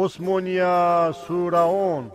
عثمانیه سورهون.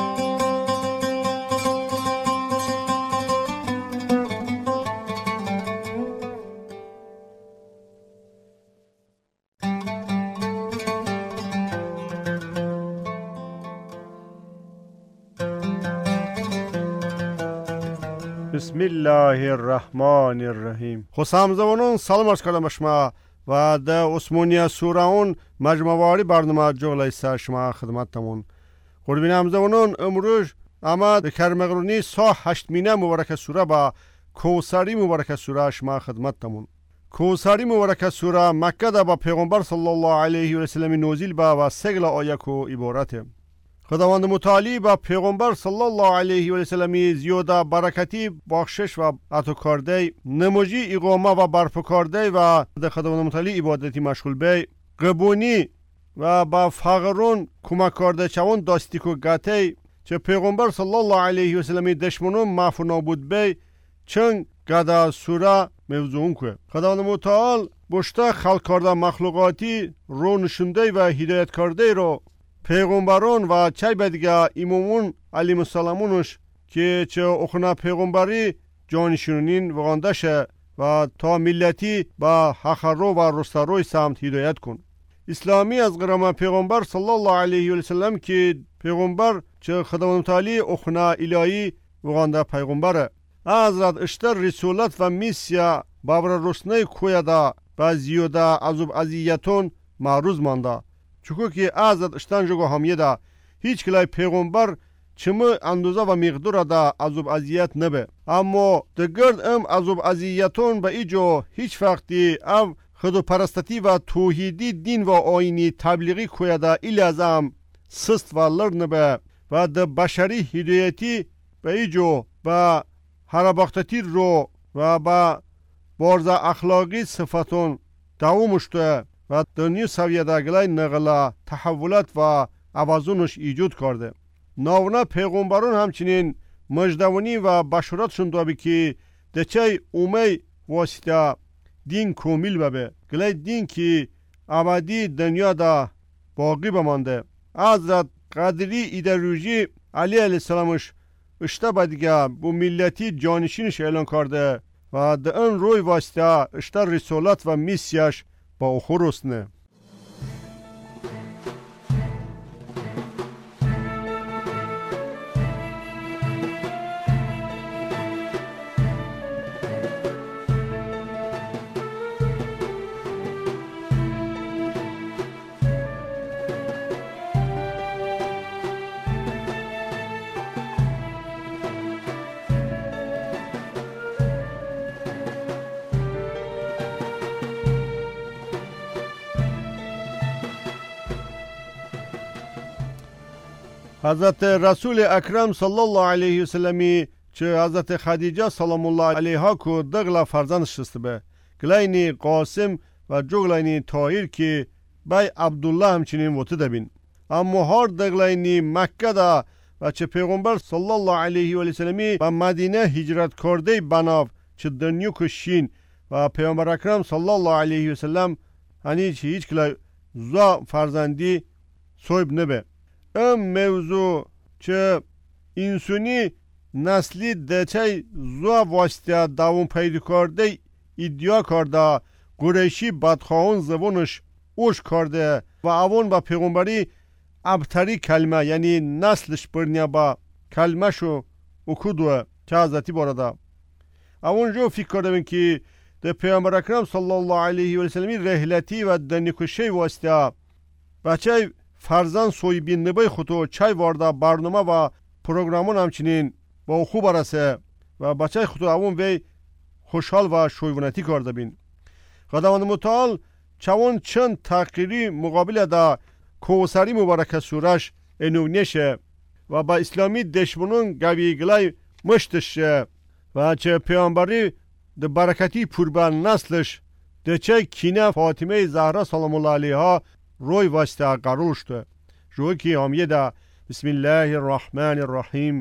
بسم الله الرحمن الرحیم. خوشامدون، سلام عرض کردم شما و در عثمانیه سورهون مجموعه برنامه جغلای سر شما خدمتتون. قربان زبانان امروز اما کرمغرونی سا 8 مینه مبارک سوره با کوثری مبارک سوره شما خدمتتون. کوثری مبارک سوره مکه دا با پیغمبر صلی الله علیه و سلم نازل با و سگل آیه کو عبارته. خداوند متعالی با پیغمبر صلی الله علیه و سلم زیاده برکتی بخشش و عطا کرده، نموجی اقامه و برپا کرده و در خداوند متعالی عبادتی مشغول به قبونی و با فقرون کمک کرده چون دستی کو گته چه پیغمبر صلی الله علیه و سلم دشمنون معفو نابود به چنگ گدا سوره موضوعون که خداوند متعال بشته خلق کرده مخلوقاتی رو نشونده و هدایت کرده رو پیغمبران و چای بدگه امامون علیهم السلامونش که چه اخنا پیغمبری جانشینین وگانده شه و تا ملتی با حقرو و رستروی سمت هدایت کن. اسلامی از قرام پیغمبر صلی الله علیه و سلم که پیغمبر چه خداوند متعالی اخنا الهی وگانده پیغمبره. حضرت اشتر رسولت و میسیا بابر رسنه کویده و زیاده عذاب اذیتون معروض مانده. چون که حضرت اشتن جگو همیه ده هیچ کلای پیغمبر چمه اندوزه و مقدور ده عذاب اذیت نبه. اما دگرد عذاب اذیتون به ایجو هیچ وقتی خدا پرستتی و توحیدی دین و آینی تبلیغی کویده ایلازم سست و لر نبه و ده بشری هدایتی به ایجو با هرباختتی رو و با بارز اخلاقی صفتون دوامشته و دنیا سویه داگلای نقله تحولات و عوضونش ایجاد کرده. ناونه پیغمبران همچنین مجدونی و بشارتشون دابی که دچه اومی واسطه دین کامل ببه گلای دین که ابدی دنیا دا باقی بمانده. حضرت قدری ایدئولوژی علی علیه السلامش اشته بدیگه بو ملتی جانشینش اعلان کرده و در اون روی واسطه اشته رسالت و میسیش با اخورست نه. حضرت رسول اکرم صلی الله علیه و سلمی چه حضرت خدیجه سلام الله علیها کو دغلا فرزندش است به گلاینی قاسم و جوگلاینی طاهر که بای عبدالله همچنین وته دبین. اما هر دغلاینی مکه دا و چه پیغمبر صلی الله علیه و سلمی به مدینه هجرت کرده بناو چه دنیو کشین و پیغمبر اکرم صلی الله علیه و سلم هیچ کلا زا فرزندی صاحب نبه. موضوع چه انسانی نسلی دچه زوا واسطه دوام پیدا کرده ادعا کرده قریشی بدخواهان زبانش اوش کرده و اوان با پیغمبری ابتری کلمه یعنی نسلش برنیا با کلمه شو اکودوه چه حضرتی بارده. اوان جو فکر کرده بین که ده پیغمبر اکرم صلی الله علیه و سلمی رحلتی و دنیکشه واسطه بچه فرزند سویبین نبای خودو چای وارده برنامه و پروگرامون همچنین با خوب برسه و بچه خودو اوون وی خوشحال و شویونتی کرده بین. خداوند متعال چون چند تحقیری مقابل دا کوثری مبارک سورش انونیشه و با اسلامی دشمنون گویگلای مشتشه و چه پیامبری ده برکتی پربر نسلش ده چه کینه فاطمه زهرا سلام الله علیها روی واسطه قرار شده. روی که همیه ده بسم الله الرحمن الرحیم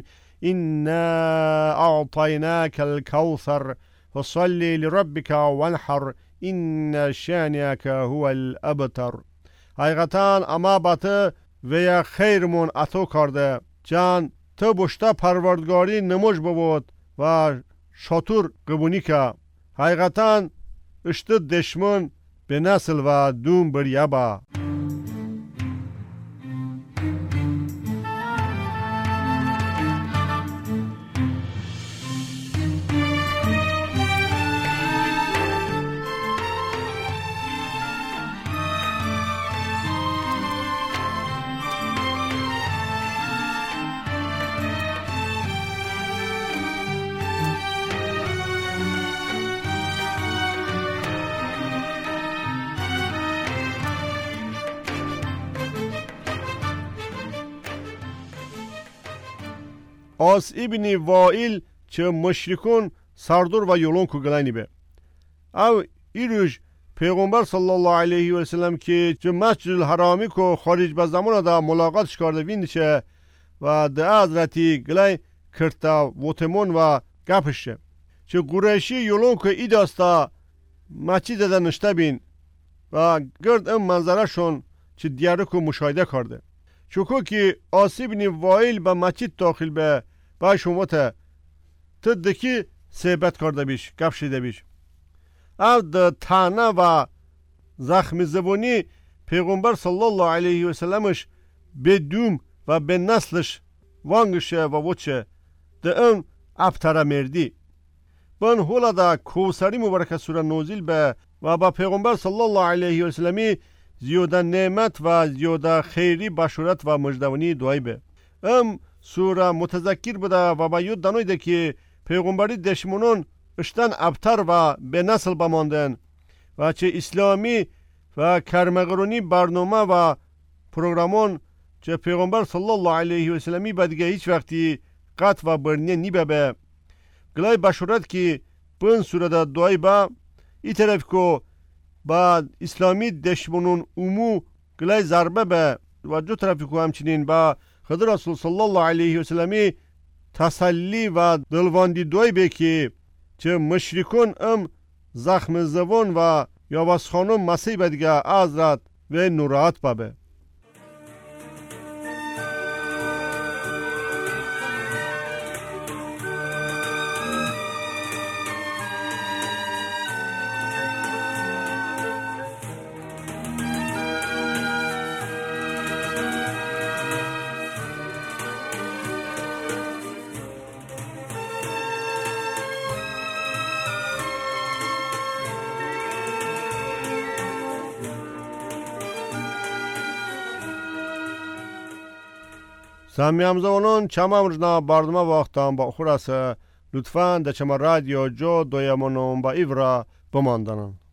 إنا أعطيناك الكوثر فصل لربك وانحر إن شانئك هو الأبتر. حقیقتاً اما باته و یا خیرمون عطا کرده. جان تو بشته پروردگاری نموش بود و شاتور قبونی که حقیقتا اشته دشمن به نسل و دوم بریه با. آس ابن وائل چه مشرکون سردور و یولون کو گلانی به. او ایروش پیغمبر صلی الله علیه و سلم که چه مسجد الحرامی کو خارج به زمان دا ملاقاتش کرده وینشه و ده حضرتی گلای کرتا وطمون و گپشه. چه قریشی یولون که ای داستا مسجد دا نشته بین و گرد ام منظره شون چه دیاره کو مشاهده کرده. چوکو که آس ابن وائل به مسجد داخل به با شما تا دکی صحبت کرده بیش، گپ شده بیش. او ده تانه و زخم زبونی پیغمبر صلی الله علیه و سلمش به دوم و به نسلش وانگشه و وچه ده اون ابتره مردی. بان حولا ده کوسری مبارک سوره نازل به و با پیغمبر صلی الله علیه و سلمی زیاده نعمت و زیاده خیری بشارت و مجدوانی دعای به. سوره متذکر بوده و با یاد دانویده که پیغمبری دشمنون اشتن ابتر و به نسل بماندن و چه اسلامی و کرمگرونی برنامه و پروگرامون چه پیغمبر صلی الله علیه و سلمی با دیگه هیچ وقتی قط و برنیه نی به گلای بشارت که بین سوره دا دعای با ای طرف که با اسلامی دشمنون امو گلای ضربه به و جو طرف که همچنین با خدا رسول صلی الله علیه و سلمی تسلی و دلواندی دوی به که چه مشرکون زخم زبون و یا واس خانم مسیح بدگه حضرت و نورات بابه. سامی همزوانان چما مرجنا برنامه وقتان با خورسه لطفاً در چما رادیو جو دویمونم با ایورا بماندنن.